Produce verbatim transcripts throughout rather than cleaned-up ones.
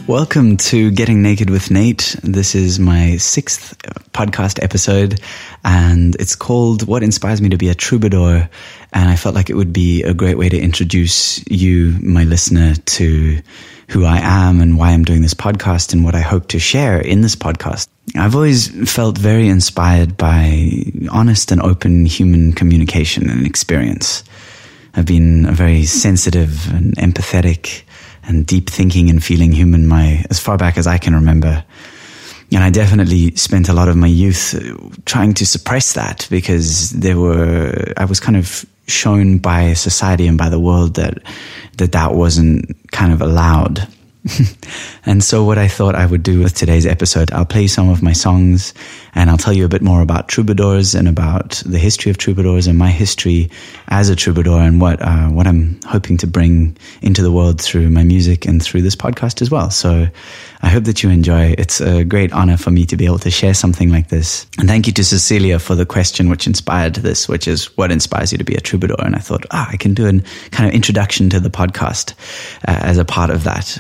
Welcome to Getting Naked with Nate. This is my sixth podcast episode, and it's called What Inspires Me to Be a Troubadour. And I felt like it would be a great way to introduce you, my listener, to who I am and why I'm doing this podcast and what I hope to share in this podcast. I've always felt very inspired by honest and open human communication and experience. I've been a very sensitive and empathetic and deep thinking and feeling human my as far back as I can remember. And I definitely spent a lot of my youth trying to suppress that because there were I was kind of shown by society and by the world that that, that wasn't kind of allowed. And so what I thought I would do with today's episode, I'll play some of my songs and I'll tell you a bit more about troubadours and about the history of troubadours and my history as a troubadour and what uh, what I'm hoping to bring into the world through my music and through this podcast as well. So I hope that you enjoy. It's a great honor for me to be able to share something like this. And thank you to Cecilia for the question which inspired this, which is what inspires you to be a troubadour? And I thought, ah, I can do a kind of introduction to the podcast uh, as a part of that.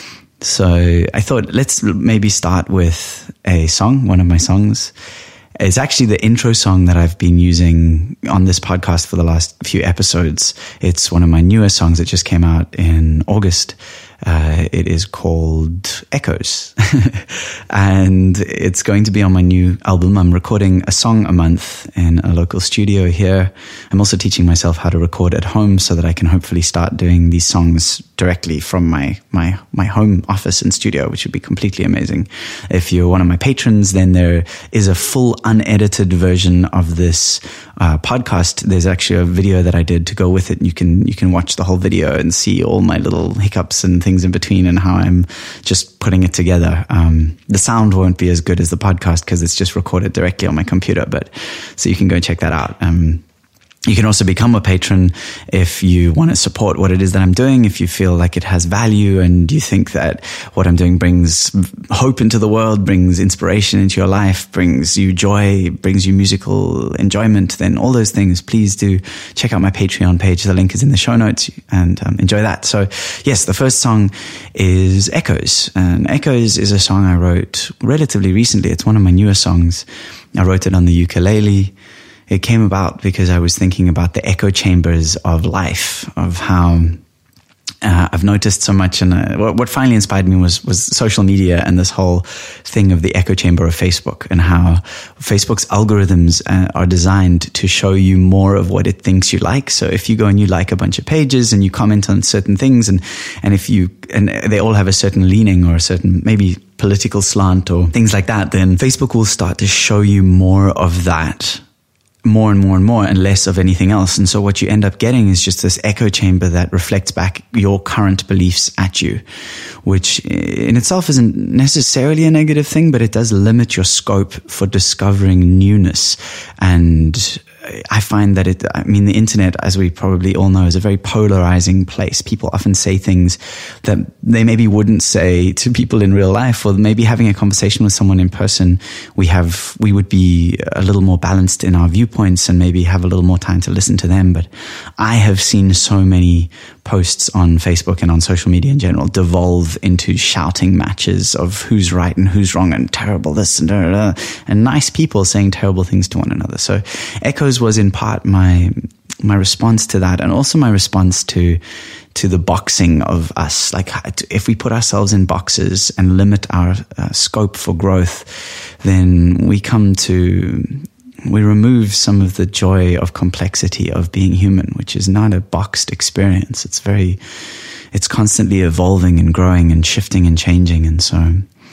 So I thought, let's maybe start with a song, one of my songs. It's actually the intro song that I've been using on this podcast for the last few episodes. It's one of my newer songs that just came out in August. Uh, it is called Echoes. And it's going to be on my new album. I'm recording a song a month in a local studio here. I'm also teaching myself how to record at home so that I can hopefully start doing these songs directly from my, my, my home office and studio, which would be completely amazing. If you're one of my patrons, then there is a full unedited version of this uh, podcast. There's actually a video that I did to go with it. You can, you can watch the whole video and see all my little hiccups and things in between and how I'm just putting it together. Um, the sound won't be as good as the podcast because it's just recorded directly on my computer, but so you can go check that out. Um, You can also become a patron if you want to support what it is that I'm doing, if you feel like it has value and you think that what I'm doing brings hope into the world, brings inspiration into your life, brings you joy, brings you musical enjoyment, then all those things, please do check out my Patreon page. The link is in the show notes and um, enjoy that. So yes, the first song is Echoes. And Echoes is a song I wrote relatively recently. It's one of my newer songs. I wrote it on the ukulele. It came about because I was thinking about the echo chambers of life, of how uh, I've noticed so much. And uh, what, what finally inspired me was, was social media and this whole thing of the echo chamber of Facebook and how Facebook's algorithms uh, are designed to show you more of what it thinks you like. So if you go and you like a bunch of pages and you comment on certain things and, and if you, and they all have a certain leaning or a certain maybe political slant or things like that, then Facebook will start to show you more of that. More and more and more and less of anything else. And so what you end up getting is just this echo chamber that reflects back your current beliefs at you, which in itself isn't necessarily a negative thing, but it does limit your scope for discovering newness. And I find that it, I mean, the internet, as we probably all know, is a very polarizing place. People often say things that they maybe wouldn't say to people in real life, or maybe having a conversation with someone in person, we have, we would be a little more balanced in our viewpoints and maybe have a little more time to listen to them. But I have seen so many posts on Facebook and on social media in general devolve into shouting matches of who's right and who's wrong and terrible this and da, da, da, and nice people saying terrible things to one another. So Echoes was in part my my response to that, and also my response to to the boxing of us. Like if we put ourselves in boxes and limit our uh, scope for growth, then we come to we remove some of the joy of complexity of being human, which is not a boxed experience. It's very, it's constantly evolving and growing and shifting and changing. And so,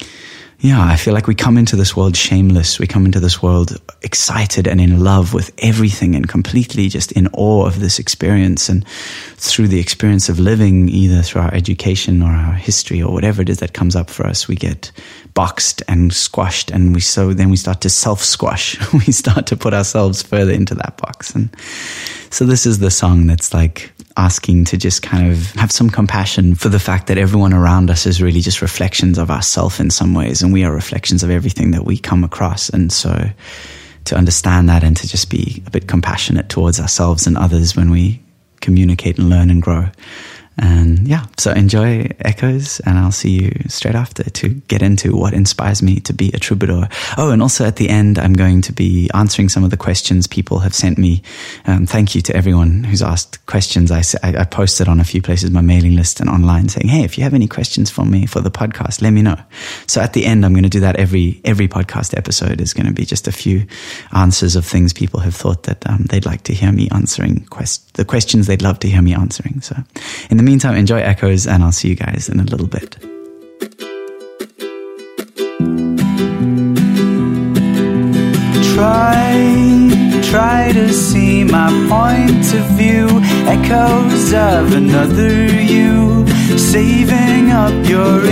yeah, I feel like we come into this world shameless. We come into this world excited and in love with everything and completely just in awe of this experience. And through the experience of living, either through our education or our history or whatever it is that comes up for us, we get boxed and squashed, and we so then we start to self-squash. We start to put ourselves further into that box. And so this is the song that's like asking to just kind of have some compassion for the fact that everyone around us is really just reflections of ourselves in some ways, and we are reflections of everything that we come across. And so to understand that and to just be a bit compassionate towards ourselves and others when we communicate and learn and grow. And yeah, so enjoy Echoes, and I'll see you straight after to get into what inspires me to be a troubadour. Oh, and also at the end, I'm going to be answering some of the questions people have sent me. Um, thank you to everyone who's asked questions. I, I posted on a few places, my mailing list and online, saying, hey, if you have any questions for me for the podcast, let me know. So at the end, I'm going to do that every every podcast episode is going to be just a few answers of things people have thought that um, they'd like to hear me answering, quest- the questions they'd love to hear me answering. So in the meantime, enjoy Echoes, and I'll see you guys in a little bit. Try, try to see my point of view, echoes of another you, saving up your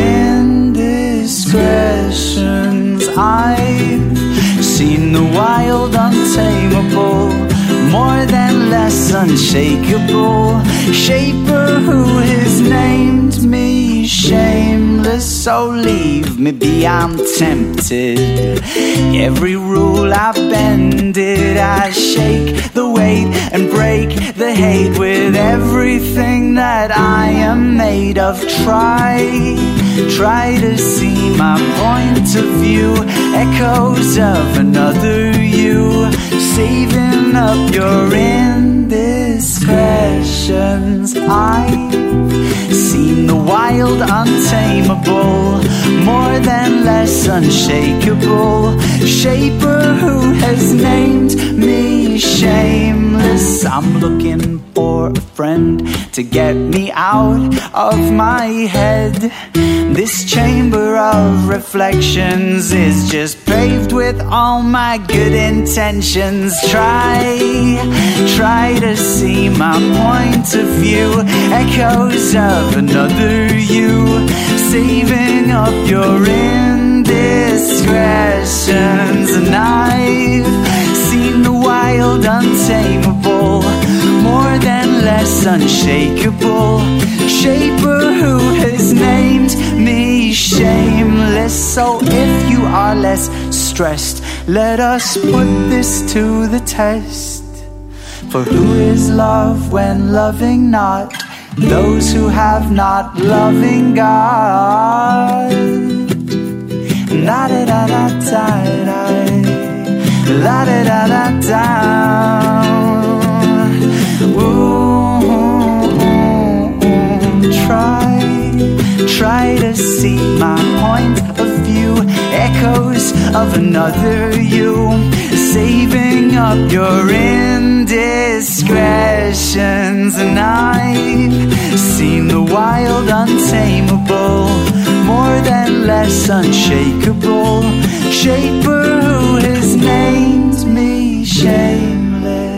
indiscretions. I've seen the wild, untamable, more than less unshakable shaper who has named me shameless. So leave me be, I'm tempted. Every rule I've bended, I shake the weight and break the hate with everything that I am made of. Try, try to see my point of view, echoes of another you, saving up your indiscretions. I've seen the wild, untamable, more than less unshakable shaper who has named me shameless. I'm looking for a friend to get me out of my head. This chamber of reflections is just paved with all my good intentions. Try, try to see my point of view, echoes of another you, saving up your indiscretions. And I've seen the wild, untamable, more than less unshakable shaper who has named me shameless. So if you are less stressed, let us put this to the test. For who is love when loving not? Those who have not loving God. La da da da da da, la da da da da. Try, try to see my point of view, echoes of another you, saving up your indiscretions. And I've seen the wild, untamable, more than less unshakable shaper who has named me shameless.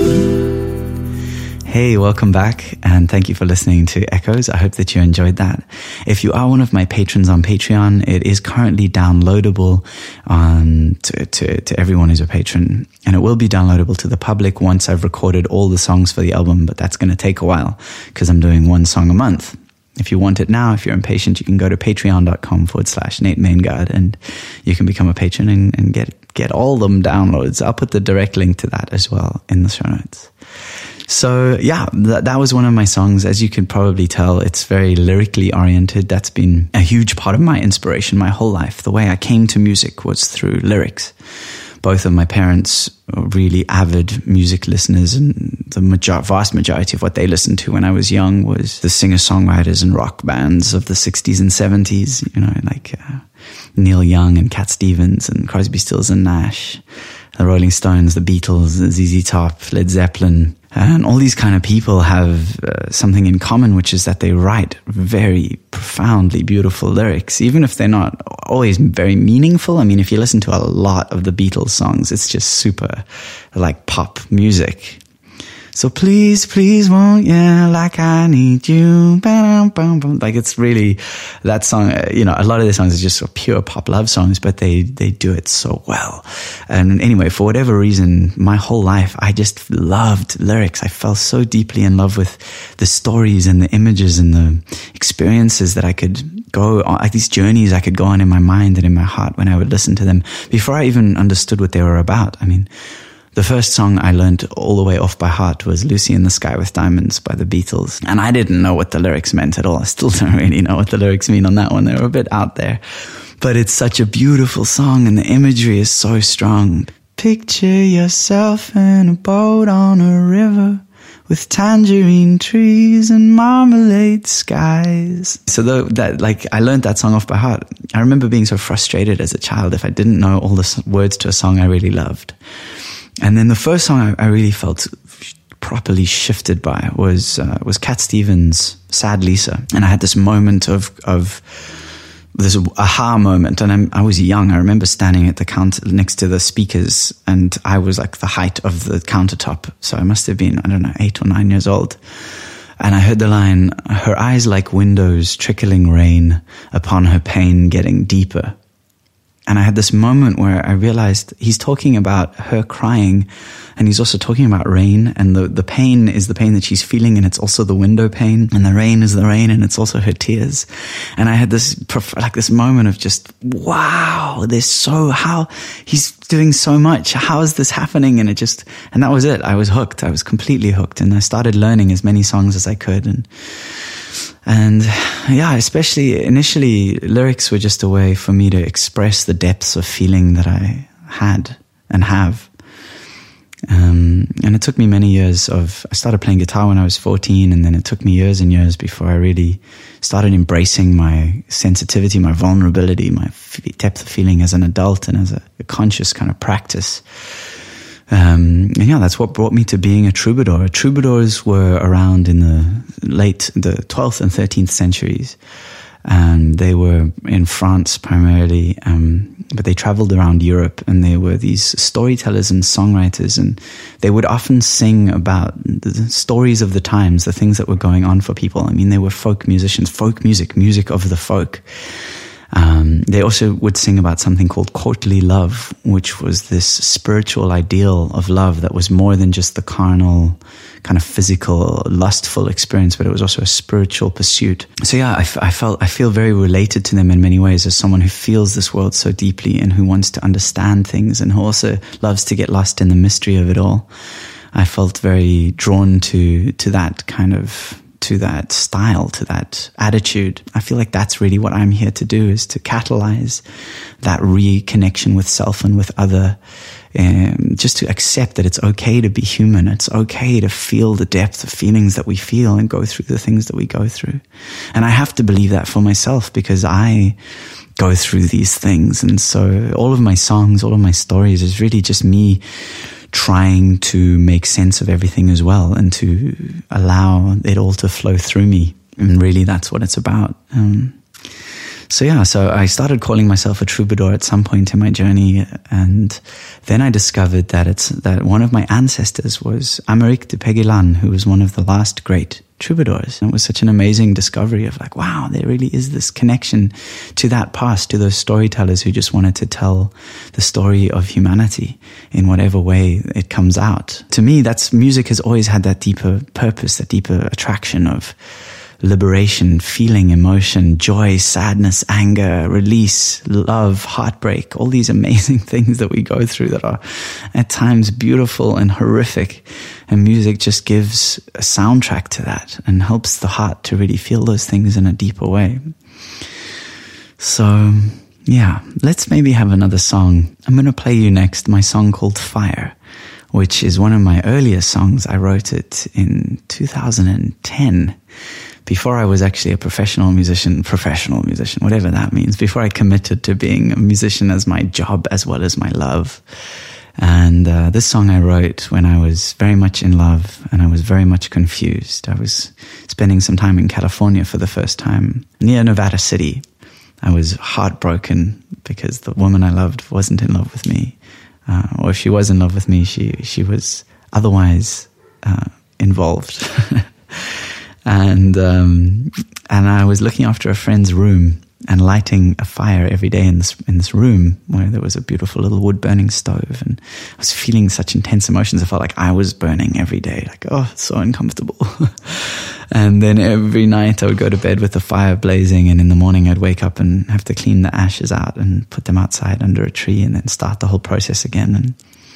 Hey, welcome back, and thank you for listening to Echoes. I hope that you enjoyed that. If you are one of my patrons on Patreon, it is currently downloadable on to, to, to everyone who's a patron, and it will be downloadable to the public once I've recorded all the songs for the album, but that's going to take a while because I'm doing one song a month. If you want it now, if you're impatient, you can go to patreon.com forward slash Nate Maingard, and you can become a patron and, and get, get all them downloads. I'll put the direct link to that as well in the show notes. So yeah, that, that was one of my songs. As you can probably tell, it's very lyrically oriented. That's been a huge part of my inspiration my whole life. The way I came to music was through lyrics. Both of my parents were really avid music listeners, and the major- vast majority of what they listened to when I was young was the singer-songwriters and rock bands of the sixties and seventies, you know, like uh, Neil Young and Cat Stevens and Crosby, Stills and Nash, the Rolling Stones, the Beatles, the Z Z Top, Led Zeppelin. And all these kind of people have uh, something in common, which is that they write very profoundly beautiful lyrics, even if they're not always very meaningful. I mean, if you listen to a lot of the Beatles songs, it's just super like pop music. So please, please won't you, like I need you. Like it's really, that song, you know, a lot of the songs are just sort of pure pop love songs, but they, they do it so well. And anyway, for whatever reason, my whole life, I just loved lyrics. I fell so deeply in love with the stories and the images and the experiences that I could go on, like these journeys I could go on in my mind and in my heart when I would listen to them before I even understood what they were about. I mean, The first song I learned all the way off by heart was Lucy in the Sky with Diamonds by the Beatles. And I didn't know what the lyrics meant at all. I still don't really know what the lyrics mean on that one. They were a bit out there. But it's such a beautiful song and the imagery is so strong. Picture yourself in a boat on a river with tangerine trees and marmalade skies. So though that, like, I learned that song off by heart. I remember being so frustrated as a child if I didn't know all the words to a song I really loved. And then the first song I, I really felt properly shifted by was uh, was Cat Stevens' Sad Lisa. And I had this moment of of this aha moment, and I'm, I was young. I remember standing at the counter next to the speakers, and I was like the height of the countertop. So I must have been, I don't know, eight or nine years old. And I heard the line, her eyes like windows, trickling rain upon her pain getting deeper. And I had this moment where I realized he's talking about her crying, and he's also talking about rain, and the, the pain is the pain that she's feeling, and it's also the window pane, and the rain is the rain, and it's also her tears. And I had this, like this moment of just, wow, there's so, how, he's doing so much. How is this happening? And it just, and that was it. I was hooked. I was completely hooked, and I started learning as many songs as I could. And And yeah, especially initially, lyrics were just a way for me to express the depths of feeling that I had and have. Um, and it took me many years of, I started playing guitar when I was fourteen, and then it took me years and years before I really started embracing my sensitivity, my vulnerability, my f- depth of feeling as an adult and as a, a conscious kind of practice. Um, and yeah, that's what brought me to being a troubadour. Troubadours were around in the late, the twelfth and thirteenth centuries. And they were in France primarily, um, but they traveled around Europe, and they were these storytellers and songwriters, and they would often sing about the stories of the times, the things that were going on for people. I mean, they were folk musicians, folk music, music of the folk. Um, they also would sing about something called courtly love, which was this spiritual ideal of love that was more than just the carnal, kind of physical, lustful experience, but it was also a spiritual pursuit. So yeah, I, f- I felt, I feel very related to them in many ways as someone who feels this world so deeply and who wants to understand things and who also loves to get lost in the mystery of it all. I felt very drawn to, to that kind of, to that style, to that attitude. I feel like that's really what I'm here to do, is to catalyze that reconnection with self and with other, um, just to accept that it's okay to be human. It's okay to feel the depth of feelings that we feel and go through the things that we go through. And I have to believe that for myself, because I go through these things. And so all of my songs, all of my stories is really just me trying to make sense of everything as well, and to allow it all to flow through me. And really that's what it's about. Um, so yeah, so I started calling myself a troubadour at some point in my journey, and then I discovered that it's that one of my ancestors was Americ de Peguilan, who was one of the last great troubadours. And it was such an amazing discovery of like, wow, there really is this connection to that past, to those storytellers who just wanted to tell the story of humanity in whatever way it comes out. To me, that's music has always had that deeper purpose, that deeper attraction of liberation, feeling emotion, joy, sadness, anger, release, love, heartbreak, all these amazing things that we go through that are at times beautiful and horrific. And music just gives a soundtrack to that and helps the heart to really feel those things in a deeper way. So yeah, let's maybe have another song. I'm going to play you next my song called Fire, which is one of my earliest songs. I wrote it in two thousand ten. Before I was actually a professional musician, professional musician, whatever that means, before I committed to being a musician as my job as well as my love. And uh, this song I wrote when I was very much in love and I was very much confused. I was spending some time in California for the first time, near Nevada City. I was heartbroken because the woman I loved wasn't in love with me. Uh, or if she was in love with me, she, she was otherwise uh, involved. And um, and I was looking after a friend's room and lighting a fire every day in this in this room where there was a beautiful little wood burning stove, and I was feeling such intense emotions. I felt like I was burning every day, like, oh, it's so uncomfortable. And then every night I would go to bed with the fire blazing, and in the morning I'd wake up and have to clean the ashes out and put them outside under a tree and then start the whole process again. And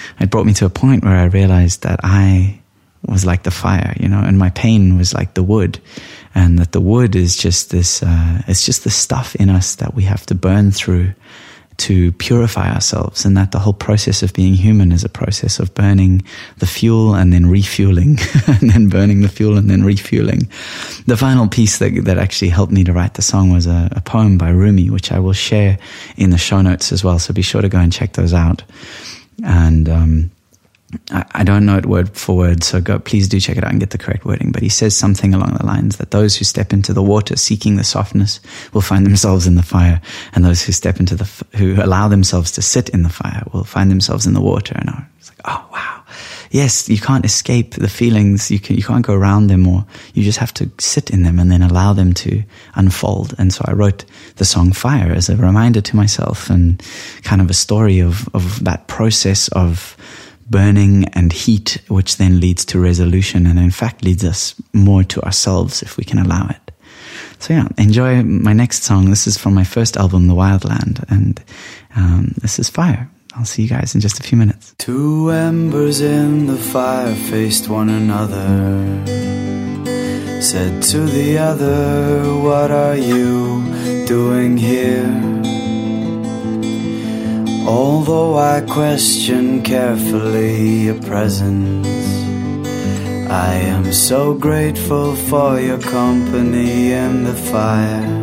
it brought me to a point where I realized that I was like the fire, you know, and my pain was like the wood, and that the wood is just this, uh, it's just the stuff in us that we have to burn through to purify ourselves, and that the whole process of being human is a process of burning the fuel and then refueling, and then burning the fuel and then refueling. The final piece that that actually helped me to write the song was a, a poem by Rumi, which I will share in the show notes as well, so be sure to go and check those out. And um I, I don't know it word for word, so go, please do check it out and get the correct wording. But he says something along the lines that those who step into the water seeking the softness will find themselves in the fire, and those who step into the, who allow themselves to sit in the fire will find themselves in the water. And I was like, oh wow, yes, you can't escape the feelings. You can, you can't go around them, or you just have to sit in them and then allow them to unfold. And so I wrote the song Fire as a reminder to myself, and kind of a story of of that process of burning and heat, which then leads to resolution, and in fact leads us more to ourselves if we can allow it. So yeah, enjoy my next song. This is from my first album, The Wildland, and um, this is Fire. I'll see you guys in just a few minutes. Two embers in the fire faced one another, said to the other, what are you doing here? Although I question carefully your presence, I am so grateful for your company in the fire.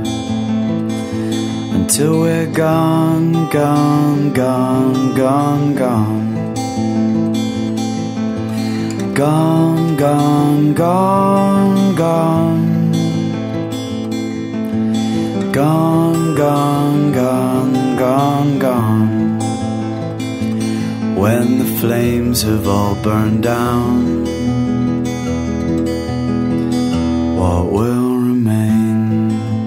Until we're gone, gone, gone, gone, gone. Gone, gone, gone, gone. Gone, gone, gone, gone, gone. When the flames have all burned down, what will remain?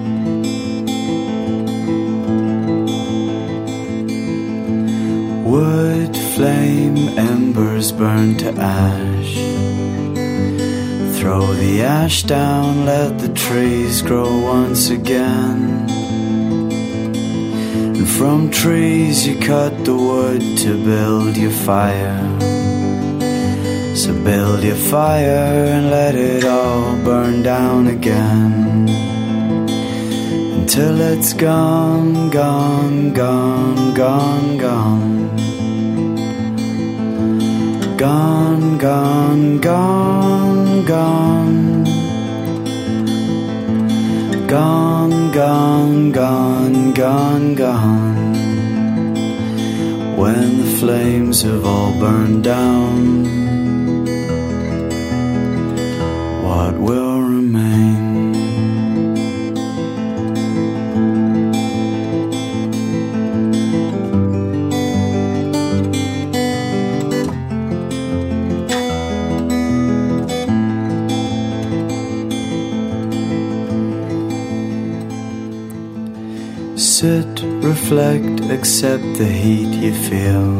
Wood, flame, embers burn to ash. Throw the ash down, let the trees grow once again. And from trees you cut the wood to build your fire. So build your fire and let it all burn down again, until it's gone, gone, gone, gone, gone. Gone, gone, gone, gone. Gone, gone, gone, gone, gone. When the flames have all burned down, what will remain? Sit, reflect, accept the heat you feel,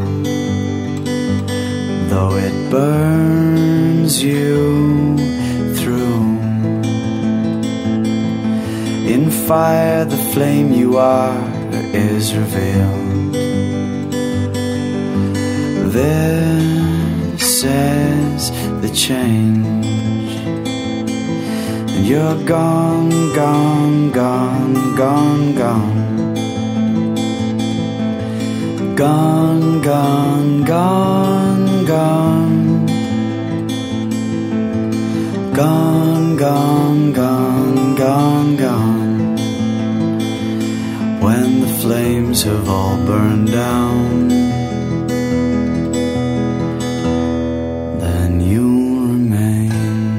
though it burns you through. In fire the flame you are is revealed. This is the change, and you're gone, gone, gone, gone, gone. Gone, gone, gone, gone. Gone, gone, gone, gone, gone. When the flames have all burned down, then you'll remain.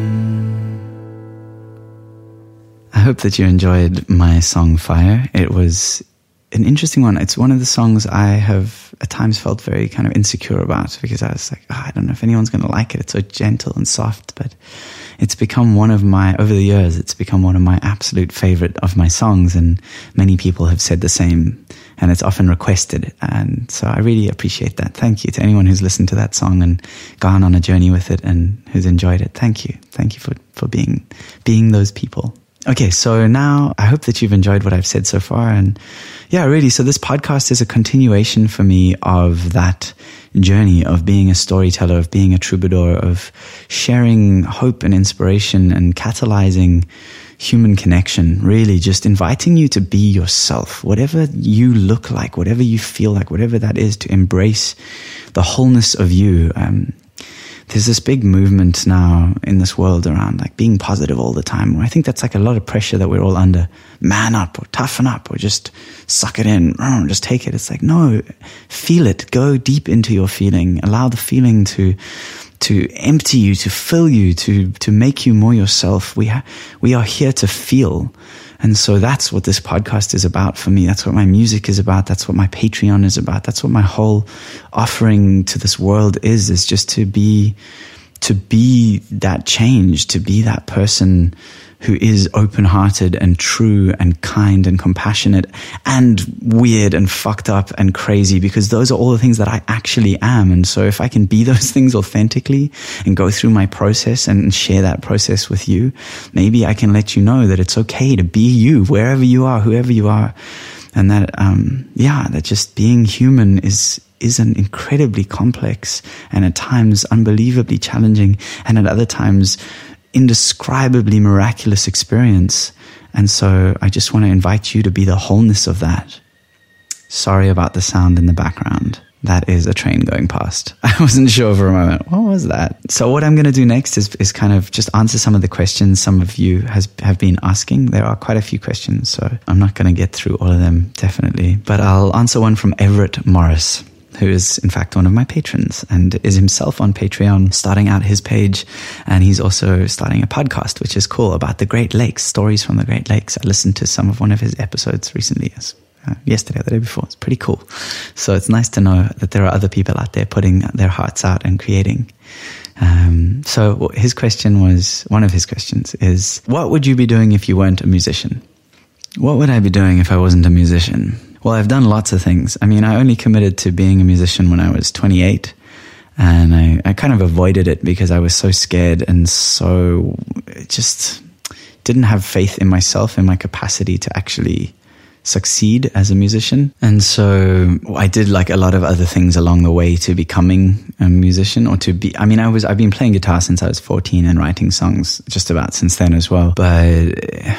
I hope that you enjoyed my song Fire. It was an interesting one. It's one of the songs I have at times felt very kind of insecure about, because I was like, oh, I don't know if anyone's going to like it. It's so gentle and soft, but it's become one of my, over the years, it's become one of my absolute favorite of my songs, and many people have said the same, and it's often requested. And so I really appreciate that. Thank you to anyone who's listened to that song and gone on a journey with it and who's enjoyed it. Thank you. Thank you for, for being, being those people. Okay, so now I hope that you've enjoyed what I've said so far. And yeah, really, so this podcast is a continuation for me of that journey of being a storyteller, of being a troubadour, of sharing hope and inspiration and catalyzing human connection, really just inviting you to be yourself, whatever you look like, whatever you feel like, whatever that is, to embrace the wholeness of you. Um, There's this big movement now in this world around like being positive all the time. I think that's like a lot of pressure that we're all under. Man up, or toughen up, or just suck it in, just take it. It's like, no, feel it. Go deep into your feeling. Allow the feeling to to empty you, to fill you, to to make you more yourself. We ha- we are here to feel. And so that's what this podcast is about for me. That's what my music is about. That's what my Patreon is about. That's what my whole offering to this world is, is just to be, to be that change, to be that person who is open-hearted and true and kind and compassionate and weird and fucked up and crazy, because those are all the things that I actually am. And so if I can be those things authentically and go through my process and share that process with you, maybe I can let you know that it's okay to be you, wherever you are, whoever you are. And that, um, yeah, that just being human is, is an incredibly complex and at times unbelievably challenging, and at other times indescribably miraculous experience. And so I just want to invite you to be the wholeness of that. Sorry about the sound in the background. That is a train going past. I wasn't sure for a moment. What was that? So what I'm going to do next is, is kind of just answer some of the questions some of you has, have been asking. There are quite a few questions, so I'm not going to get through all of them, definitely. But I'll answer one from Everett Morris, who is in fact one of my patrons and is himself on Patreon, starting out his page. And he's also starting a podcast, which is cool, about the Great Lakes, stories from the Great Lakes. I listened to some of one of his episodes recently, uh, yesterday or the day before. It's pretty cool. So it's nice to know that there are other people out there putting their hearts out and creating. Um, so his question was, one of his questions is, what would you be doing if you weren't a musician? What would I be doing if I wasn't a musician? Well, I've done lots of things. I mean, I only committed to being a musician when I was twenty-eight, and I, I kind of avoided it because I was so scared and so just didn't have faith in myself, in my capacity to actually succeed as a musician. And so I did like a lot of other things along the way to becoming a musician, or to be, I mean, I was, I've been playing guitar since I was fourteen and writing songs just about since then as well. But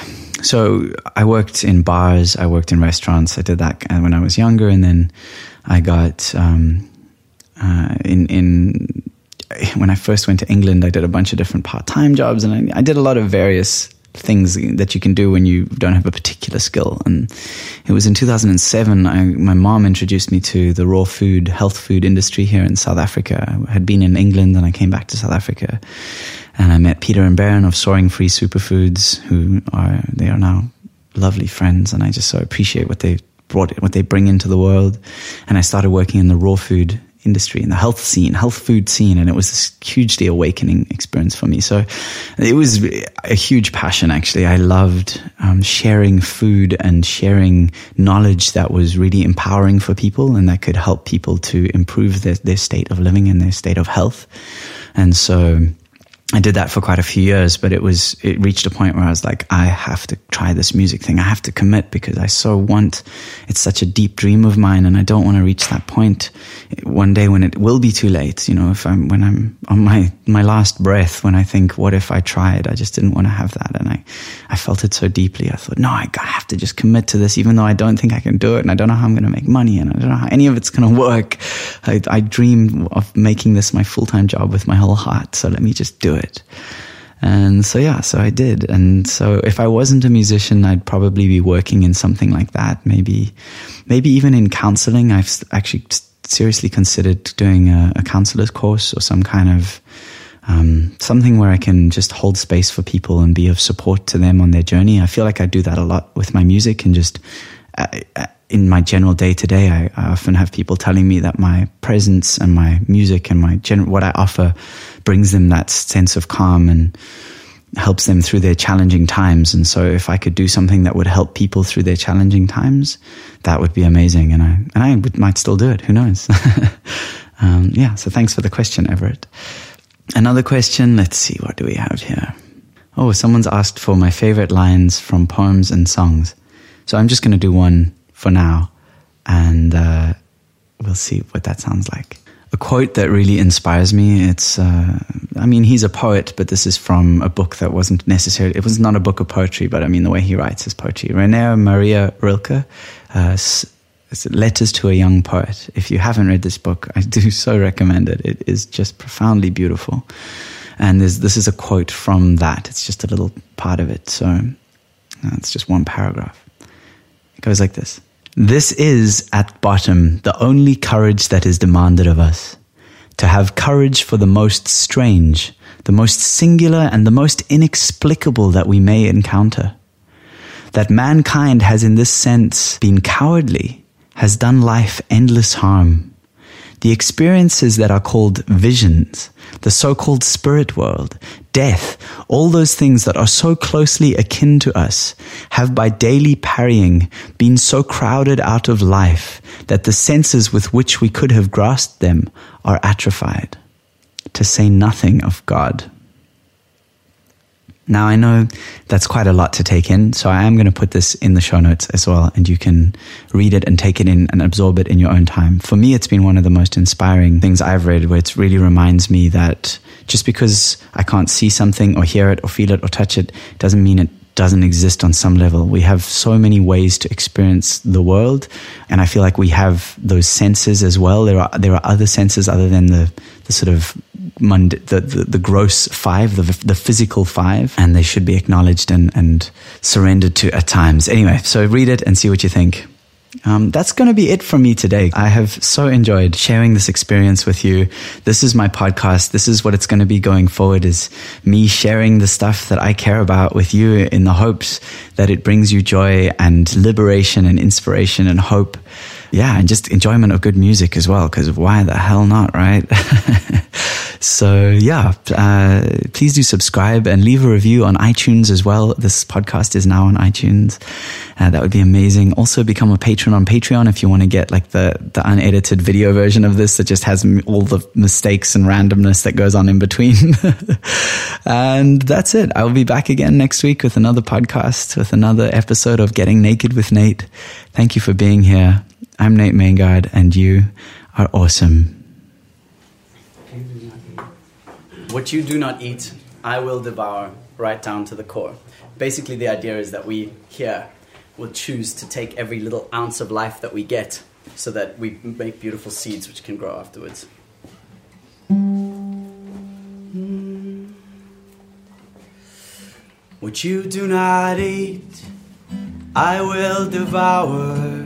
so I worked in bars, I worked in restaurants. I did that when I was younger, and then I got um, uh, in in when I first went to England, I did a bunch of different part-time jobs, and I, I did a lot of various things that you can do when you don't have a particular skill. And it was in two thousand seven, I, my mom introduced me to the raw food, health food industry here in South Africa. I had been in England and I came back to South Africa, and I met Peter and Baron of Soaring Free Superfoods, who are, they are now lovely friends, and I just so appreciate what they brought, what they bring into the world. And I started working in the raw food industry, in the health scene, health food scene, and it was this hugely awakening experience for me. So it was a huge passion, actually. I loved um, sharing food and sharing knowledge that was really empowering for people and that could help people to improve their, their state of living and their state of health. And so I did that for quite a few years, but it was, it reached a point where I was like, I have to try this music thing. I have to commit, because I so want, it's such a deep dream of mine, and I don't want to reach that point one day when it will be too late. You know, if I'm, when I'm on my, my last breath, when I think, what if I tried? I just didn't want to have that. And I, I felt it so deeply. I thought, no, I have to just commit to this, even though I don't think I can do it. And I don't know how I'm going to make money, and I don't know how any of it's going to work. I, I dream of making this my full-time job with my whole heart. So let me just do it. it. And so, yeah, so I did. And so if I wasn't a musician, I'd probably be working in something like that. Maybe, maybe even in counseling. I've actually seriously considered doing a, a counselor's course, or some kind of, um, something where I can just hold space for people and be of support to them on their journey. I feel like I do that a lot with my music, and just, uh, in my general day to day, I, I often have people telling me that my presence and my music and my gen- what I offer brings them that sense of calm and helps them through their challenging times. And so if I could do something that would help people through their challenging times, that would be amazing. And I, and I would, might still do it. Who knows? um, yeah. So thanks for the question, Everett. Another question. Let's see. What do we have here? Oh, someone's asked for my favorite lines from poems and songs. So I'm just going to do one for now, and uh, we'll see what that sounds like. A quote that really inspires me, it's, uh, I mean, he's a poet, but this is from a book that wasn't necessarily, it was not a book of poetry, but I mean, the way he writes his poetry. Rainer Maria Rilke, uh, Letters to a Young Poet. If you haven't read this book, I do so recommend it. It is just profoundly beautiful. And there's, this is a quote from that. It's just a little part of it. So uh, it's just one paragraph. It goes like this. This is, at bottom, the only courage that is demanded of us. To have courage for the most strange, the most singular, and the most inexplicable that we may encounter. That mankind has in this sense been cowardly, has done life endless harm. The experiences that are called visions, the so-called spirit world, death, all those things that are so closely akin to us, have by daily parrying been so crowded out of life that the senses with which we could have grasped them are atrophied, to say nothing of God. Now, I know that's quite a lot to take in, so I am going to put this in the show notes as well, and you can read it and take it in and absorb it in your own time. For me, it's been one of the most inspiring things I've read, where it really reminds me that just because I can't see something or hear it or feel it or touch it, doesn't mean it doesn't exist on some level. We have so many ways to experience the world, and I feel like we have those senses as well. There are there are other senses other than the the sort of mund- the, the the gross five, the the physical five, and they should be acknowledged and and surrendered to at times. Anyway, so read it and see what you think. Um, that's going to be it from me today. I have so enjoyed sharing this experience with you. This is my podcast. This is what it's going to be going forward, is me sharing the stuff that I care about with you in the hopes that it brings you joy and liberation and inspiration and hope. Yeah, and just enjoyment of good music as well, because why the hell not, right? So yeah, uh, please do subscribe and leave a review on iTunes as well. This podcast is now on iTunes. Uh, that would be amazing. Also become a patron on Patreon if you want to get like the, the unedited video version of this that just has all the mistakes and randomness that goes on in between. And that's it. I'll be back again next week with another podcast, with another episode of Getting Naked with Nate. Thank you for being here. I'm Nate Maingard, and you are awesome. What you do not eat, I will devour right down to the core. Basically, the idea is that we here will choose to take every little ounce of life that we get so that we make beautiful seeds which can grow afterwards. What you do not eat, I will devour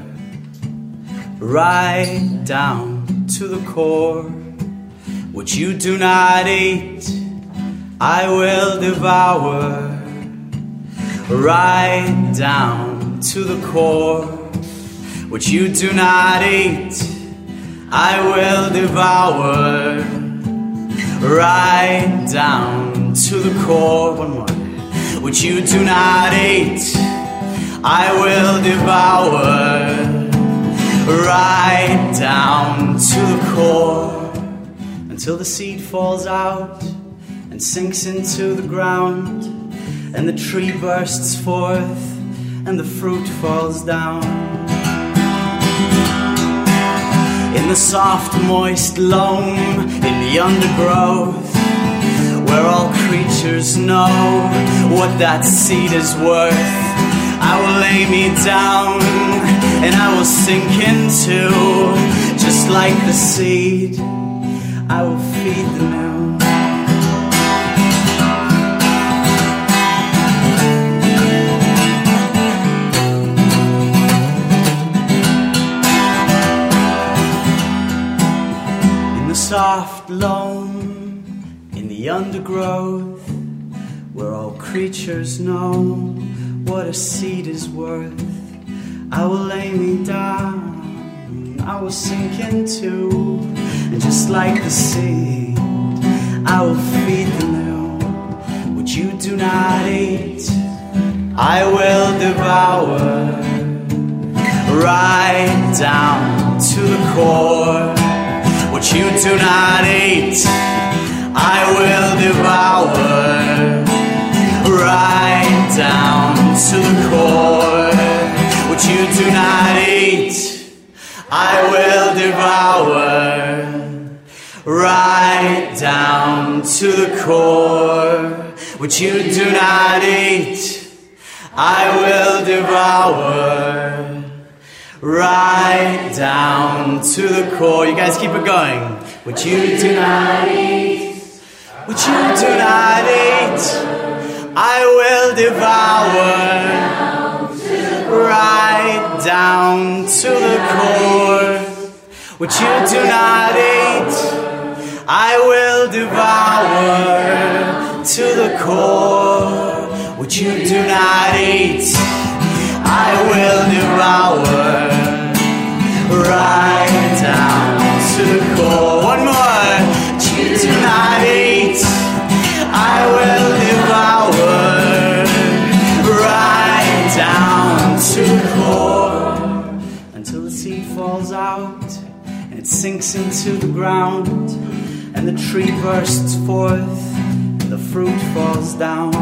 right down to the core. What you do not eat, I will devour right down to the core. What you do not eat, I will devour right down to the core. One more. What you do not eat, I will devour right down to the core. Until the seed falls out and sinks into the ground, and the tree bursts forth and the fruit falls down. In the soft, moist loam, in the undergrowth, where all creatures know what that seed is worth, I will lay me down and I will sink into, just like the seed, I will feed the new. In the soft loam, in the undergrowth, where all creatures know what a seed is worth, I will lay me down, I will sink into, and just like the seed, I will feed the new. What you do not eat, I will devour right down to the core. What you do not eat, I will devour right do not eat, I will devour. Right down to the core. What you do not eat, I will devour. Right down to the core. You guys keep it going. What you do not eat, what you do not eat, I will devour. Right down to the core. What you do not eat, I will devour to the core. What you do not eat, I will devour. Right down to the core. One more. What you do not eat, I will devour. Right down to the core. Until the seed falls out and it sinks into the ground, and the tree bursts forth, and the fruit falls down.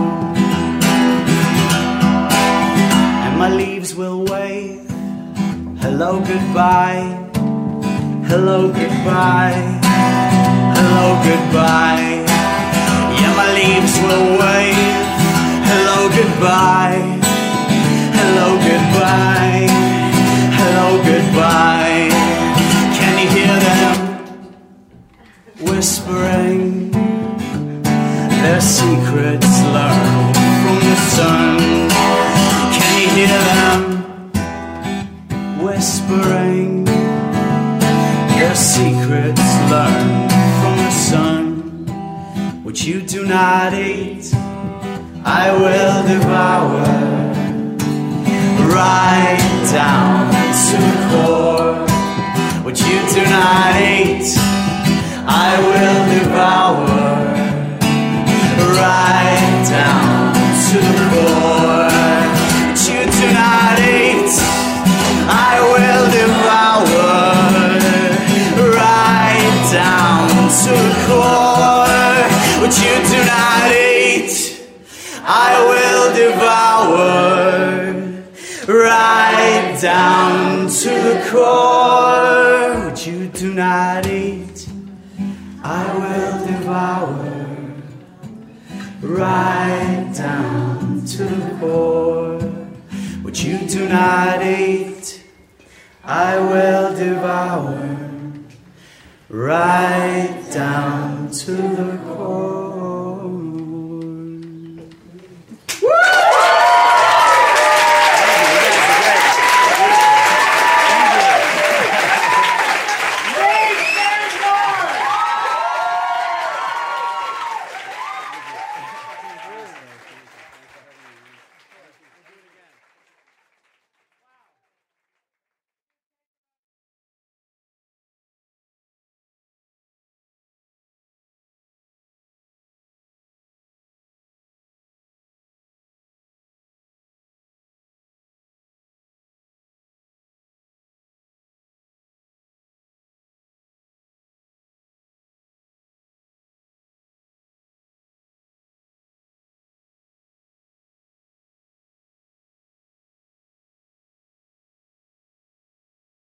And my leaves will wave, hello, goodbye. Hello, goodbye. Hello, goodbye. Yeah, my leaves will wave, hello, goodbye. Hello, goodbye. Hello, goodbye. Can you hear them whispering their secrets learned from the sun? Can you hear them whispering their secrets learned from the sun? What you do not eat, I will devour. Right down to the core. What you do not eat, I will devour. Right down to the core. What you do not eat, I will devour. Right down to the core. What you do not eat, I will devour. Right down to the core. What you do not eat, I will devour. Right down to the core. What you do not eat, I will devour. Right down to the core.